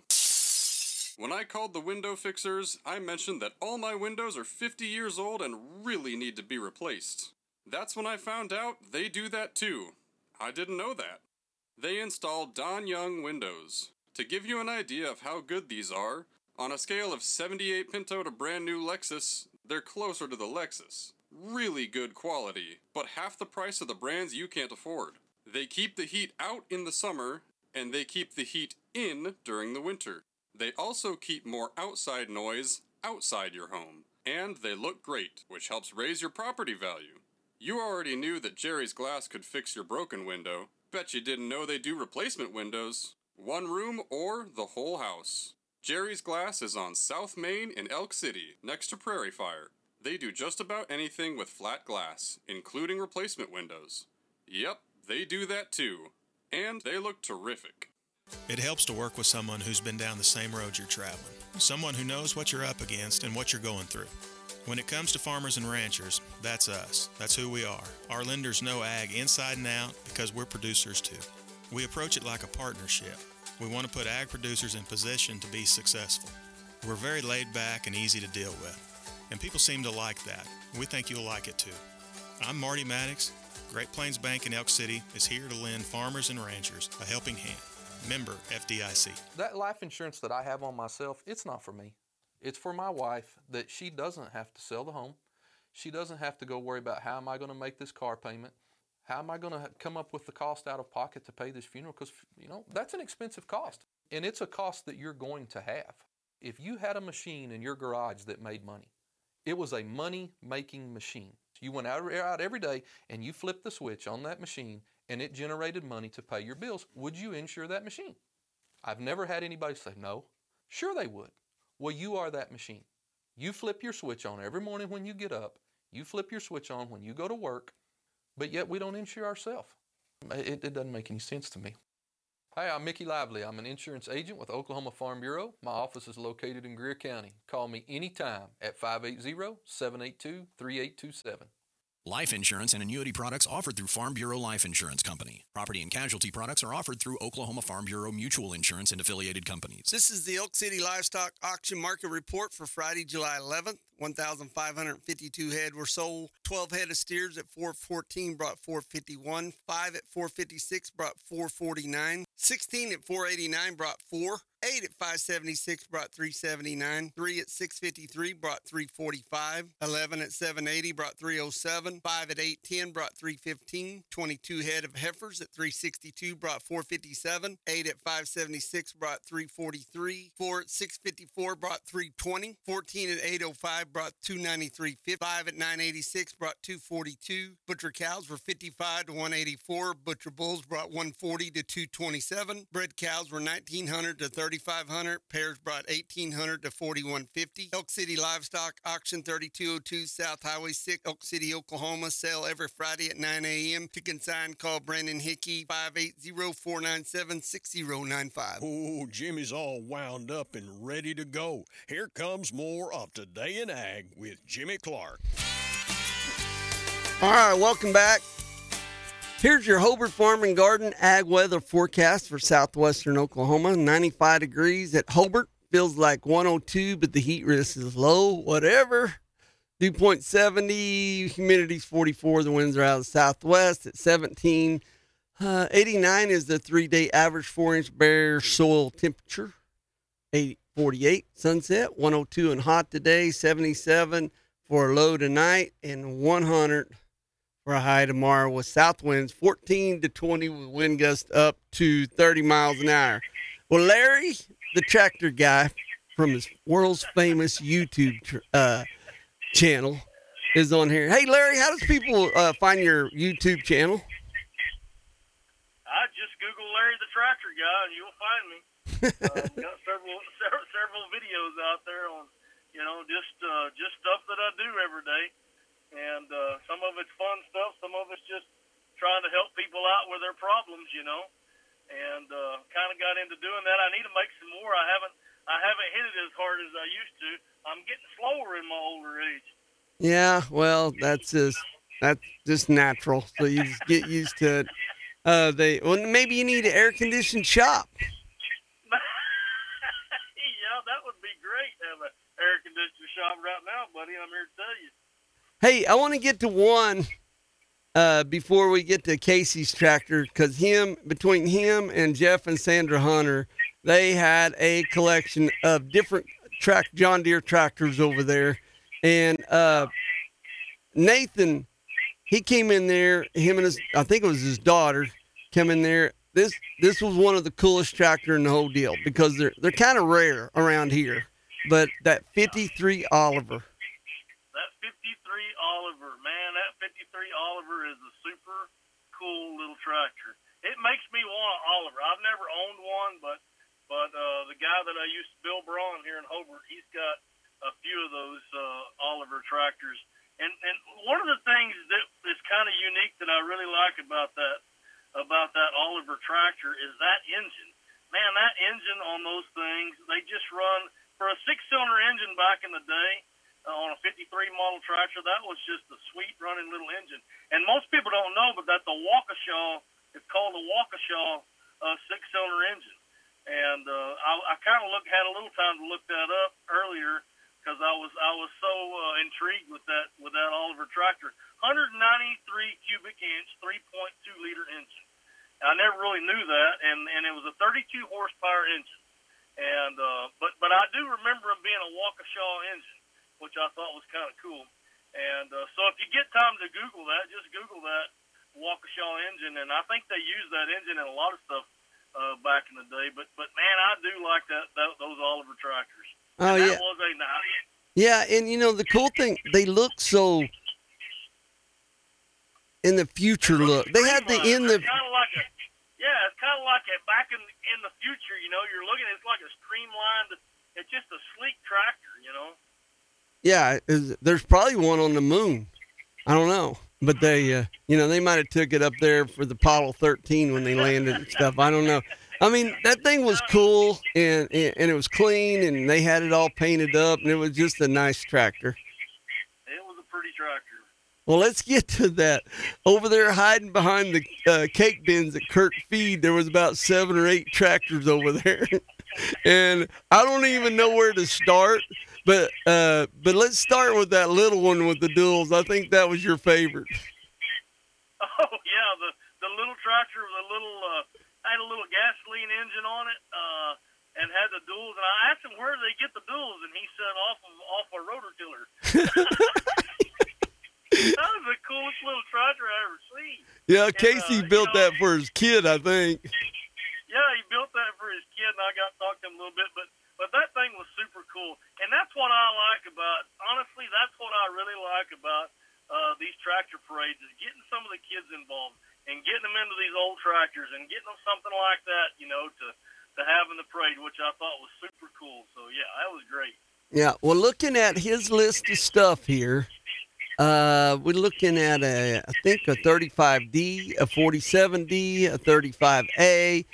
When I called the window fixers, I mentioned that all my windows are 50 years old and really need to be replaced. That's when I found out they do that too. I didn't know that. They installed Don Young windows. To give you an idea of how good these are, on a scale of 78 Pinto to brand new Lexus, they're closer to the Lexus. Really good quality, but half the price of the brands you can't afford. They keep the heat out in the summer, and they keep the heat in during the winter. They also keep more outside noise outside your home. And they look great, which helps raise your property value. You already knew that Jerry's Glass could fix your broken window. Bet you didn't know they do replacement windows. One room or the whole house. Jerry's Glass is on South Main in Elk City, next to Prairie Fire. They do just about anything with flat glass, including replacement windows. Yep, they do that too. And they look terrific. It helps to work with someone who's been down the same road you're traveling. Someone who knows what you're up against and what you're going through. When it comes to farmers and ranchers, that's us. That's who we are. Our lenders know ag inside and out because we're producers too. We approach it like a partnership. We want to put ag producers in position to be successful. We're very laid back and easy to deal with. And people seem to like that. We think you'll like it too. I'm Marty Maddox. Great Plains Bank in Elk City is here to lend farmers and ranchers a helping hand. Member FDIC. That life insurance that I have on myself, it's not for me. It's for my wife, that she doesn't have to sell the home. She doesn't have to go worry about how am I going to make this car payment? How am I going to come up with the cost out of pocket to pay this funeral? Because, that's an expensive cost. And it's a cost that you're going to have. If you had a machine in your garage that made money, it was a money-making machine. You went out every day and you flipped the switch on that machine and it generated money to pay your bills. Would you insure that machine? I've never had anybody say no. Sure they would. Well, you are that machine. You flip your switch on every morning when you get up. You flip your switch on when you go to work, but yet we don't insure ourselves. It doesn't make any sense to me. Hi, I'm Mickey Lively. I'm an insurance agent with Oklahoma Farm Bureau. My office is located in Greer County. Call me anytime at 580-782-3827. Life insurance and annuity products offered through Farm Bureau Life Insurance Company. Property and casualty products are offered through Oklahoma Farm Bureau Mutual Insurance and affiliated companies. This is the Elk City Livestock Auction Market Report for Friday, July 11th. 1,552 head were sold. 12 head of steers at 414 brought 451. 5 at 456 brought 449. 16 at 489 brought 4. 8 at 576 brought 379. 3 at 653 brought 345. 11 at 780 brought 307. 5 at 810 brought 315. 22 head of heifers at 362 brought 457. 8 at 576 brought 343. 4 at 654 brought 320. 14 at 805 brought 293. 5 at 986 brought 242. Butcher cows were 55 to 184. Butcher bulls brought 140 to 227. Bred cows were 1,900 to 3,500. Pairs brought 1,800 to 4,150. Elk City Livestock Auction 3202 South Highway 6, Elk City, Oklahoma. Sale every Friday at 9 a.m. To consign, call Brandon Hickey 580-497-6095. Oh, Jimmy's all wound up and ready to go. Here comes more of Today in Ag with Jimmy Clark. All right, welcome back. Here's your Hobart Farm and Garden ag weather forecast for southwestern Oklahoma. 95 degrees at Hobart. Feels like 102, but the heat risk is low. Whatever. Dew point 70. Humidity's 44. The winds are out of the southwest at 17. 89 is the 3-day average 4-inch bare soil temperature. 48 sunset. 102 and hot today. 77 for a low tonight. And 100 for a high tomorrow with south winds 14 to 20 with wind gusts up to 30 miles an hour. Well, Larry, the tractor guy from his world's famous YouTube channel, is on here. Hey, Larry, how does people find your YouTube channel? I just Google Larry the Tractor Guy and you'll find me. Got several videos out there on, just stuff that I do every day. And some of it's fun stuff, some of it's just trying to help people out with their problems, and kind of got into doing that. I need to make some more. I haven't hit it as hard as I used to. I'm getting slower in my older age. Yeah, well, that's just natural. So you just get used to it. Maybe you need an air-conditioned shop. Yeah, that would be great to have an air-conditioned shop right now, buddy. I'm here to tell you. Hey, I want to get to one before we get to Casey's tractor, because between him and Jeff and Sandra Hunter, they had a collection of different John Deere tractors over there. And Nathan, he came in there, him and I think it was his daughter, came in there. This was one of the coolest tractor in the whole deal because they're kind of rare around here. But that 53 Oliver. That 53 Oliver, man, that 53 Oliver is a super cool little tractor. It makes me want an Oliver. I've never owned one, but the guy that I used to, Bill Braun here in Hobart, he's got a few of those Oliver tractors. And one of the things that is kind of unique that I really like about that Oliver tractor is that engine. Man, that engine on those things, they just run for a 6-cylinder engine back in the day. On a 53 model tractor, that was just a sweet running little engine. And most people don't know, but that's a Waukesha. It's called a Waukesha 6-cylinder engine. And I kind of had a little time to look that up earlier because I was so intrigued with that Oliver tractor. 193 cubic inch, 3.2 liter engine. I never really knew that, and it was a 32 horsepower engine. And but I do remember it being a Waukesha engine, which I thought was kind of cool. And so if you get time to Google that, just Google that Waukesha engine. And I think they use that engine in a lot of stuff back in the day. But man, I do like those Oliver tractors. Oh, and yeah. That was a nice. Yeah, and the cool thing, they look so in the future look. They had the in the. It's kind of like it's kind of like back in the future. You're looking. It's like a streamlined. It's just a sleek tractor. Yeah, there's probably one on the moon. I don't know. But they, they might have took it up there for the Apollo 13 when they landed and stuff. I don't know. I mean, that thing was cool, and it was clean, and they had it all painted up, and it was just a nice tractor. It was a pretty tractor. Well, let's get to that. Over there hiding behind the cake bins at Kirk Feed, there was about 7 or 8 tractors over there. And I don't even know where to start, but let's start with that little one with the duals. I think that was your favorite. Oh, yeah, the little tractor with a little had a little gasoline engine on it and had the duals. And I asked him where did they get the duals, and he said off a rotor tiller. That was the coolest little tractor I ever seen. Yeah, Casey built that for his kid, I think. Yeah, he built that for his kid, and I got to talk to him a little bit, but that thing was super cool. And that's what I like about, honestly, that's what I really like about these tractor parades is getting some of the kids involved and getting them into these old tractors and getting them something like that, to have in the parade, which I thought was super cool. So, yeah, that was great. Yeah, well, looking at his list of stuff here, we're looking at I think a 35D, a 47D, a 35A,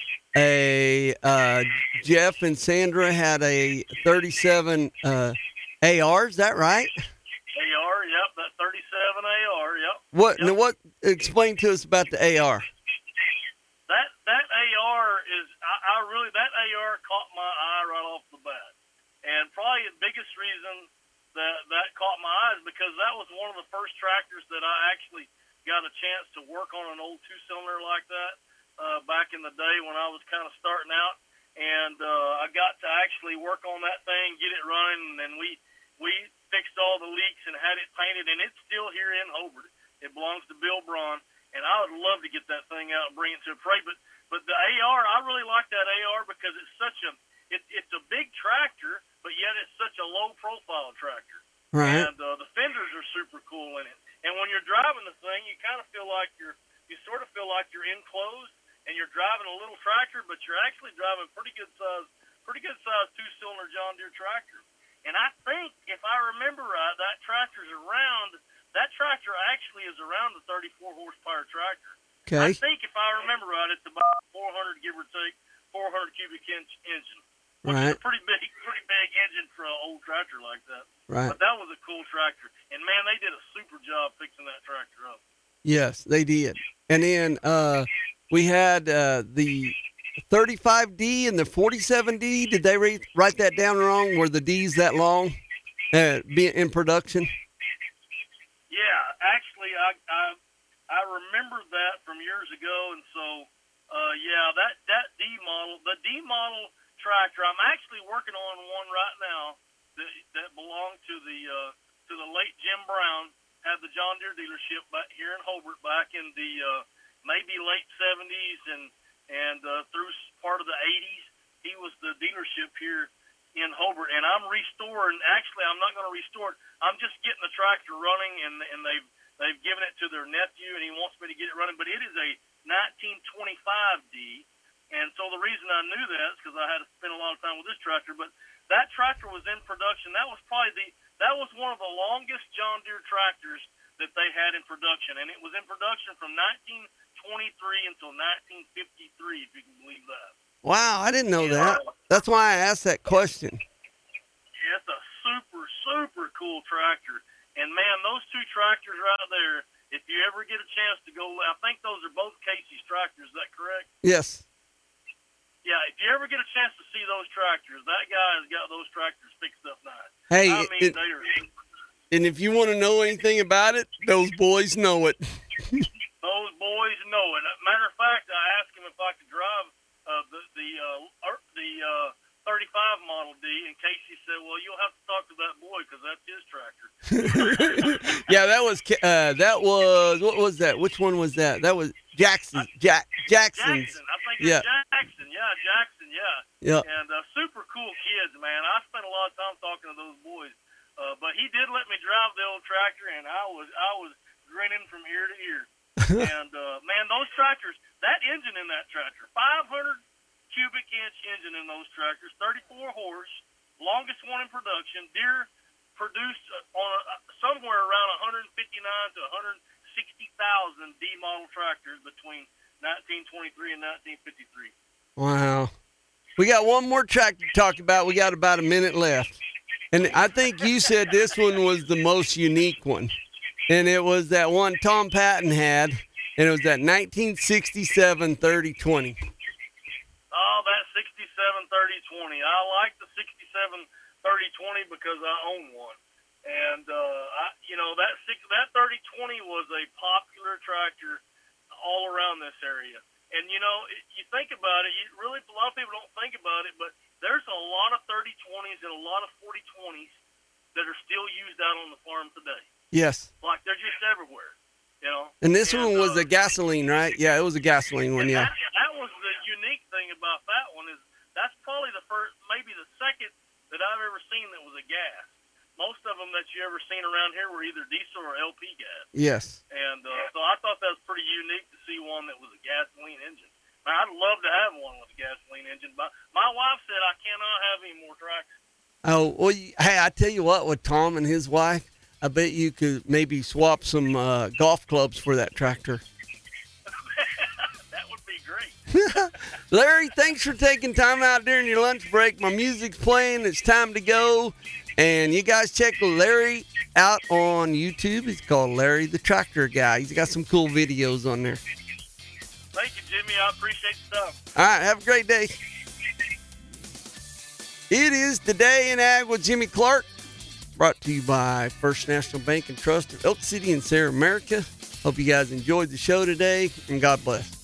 Jeff and Sandra had a 37 AR, is that right? AR, yep, that 37 AR, yep. What? Yep. Now, what? Explain to us about the AR. That AR is, I really, that AR caught my eye right off the bat. And probably the biggest reason that caught my eye is because that was one of the first tractors that I actually got a chance to work on an old 2-cylinder like that back in the day when I was kind of starting out. And I got to actually work on that thing, get it running, and we fixed all the leaks and had it painted, and it's still here in Hobart. It belongs to Bill Braun, and I would love to get that thing out and bring it to a parade. But the AR, I really like that AR because it's such it's a big tractor, but yet it's such a low-profile tractor. Right. And the fenders are super cool in it. And when you're driving the thing, you kind of feel like you sort of feel like you're enclosed, and you're driving a little tractor, but you're actually driving a pretty good size 2-cylinder John Deere tractor. And I think, if I remember right, that tractor actually is around the 34 horsepower tractor. Okay. I think, if I remember right, it's about 400, give or take, 400 cubic inch engine. Which Right. is a pretty big engine for an old tractor like that. Right. But that was a cool tractor. And, man, they did a super job fixing that tractor up. Yes, they did. And then we had the 35D and the 47D. Did they write that down wrong? Were the D's that long in production? Yeah, actually, I remember that from years ago, and so that D model, the D model tractor, I'm actually working on one right now that belonged to the late Jim Brown. Had the John Deere dealership back here in Hobart back in the maybe late 70s and through part of the 80s. He was the dealership here in Hobart, and I'm restoring. Actually, I'm not going to restore it. I'm just getting the tractor running, and they've given it to their nephew, and he wants me to get it running. But it is a 1925D, and so the reason I knew that is because I had to spend a lot of time with this tractor. But that tractor was in production. That was one of the longest John Deere tractors that they had in production, and it was in production from 1923 until 1953, if you can believe that. Wow, I didn't know that. That's why I asked that question. Yeah, it's a super, super cool tractor. And, man, those two tractors right there, if you ever get a chance to go, I think those are both Casey's tractors, is that correct? Yes. Yeah, if you ever get a chance to see those tractors, that guy has got those tractors fixed up nice. Hey, I mean, they are super. And if you want to know anything about it, those boys know it. Those boys know it. Matter of fact, I asked him if I could drive the 35 Model D, and Casey said, "Well, you'll have to talk to that boy because that's his tractor." Yeah, that was what was that? Which one was that? That was Jackson. Jackson's. Jackson, I think it's Yeah. Jackson. Yeah, Jackson. Yeah. Yeah. And super cool kids, man. I spent a lot of time talking to those boys. But he did let me drive the old tractor, and I was grinning from ear to ear. And man, those tractors, that engine in that tractor, 500 cubic inch engine in those tractors, 34 horse, longest one in production. Deere produced somewhere around 159 to 160,000 D model tractors between 1923 and 1953. Wow. We got one more tractor to talk about. We got about a minute left. And I think you said this one was the most unique one. And it was that one Tom Patton had, and it was that 1967 30-20. Oh, that 67-30-20. I like the 67-30-20 because I own one. And, that 30-20 was a popular tractor all around this area. And, you think about it, a lot of people don't think about it, but there's a lot of 30-20s and a lot of 40-20s that are still used out on the farm today. Yes. Like, they're just everywhere, And this one was a gasoline, right? Yeah, it was a gasoline one, yeah. That was the unique thing about that one is that's probably the first, maybe the second that I've ever seen that was a gas. Most of them that you ever seen around here were either diesel or LP gas. Yes. And so I thought that was pretty unique to see one that was a gasoline engine. Now, I'd love to have one with a gasoline engine, but my wife said I cannot have any more tractors. Oh, well, hey, I tell you what, with Tom and his wife, I bet you could maybe swap some golf clubs for that tractor. That would be great. Larry, thanks for taking time out during your lunch break. My music's playing. It's time to go. And you guys check Larry out on YouTube. He's called Larry the Tractor Guy. He's got some cool videos on there. Thank you, Jimmy. I appreciate the stuff. All right, have a great day. It is Today in Ag with Jimmy Clark, brought to you by First National Bank and Trust of Elk City and Sarah America. Hope you guys enjoyed the show today, and God bless.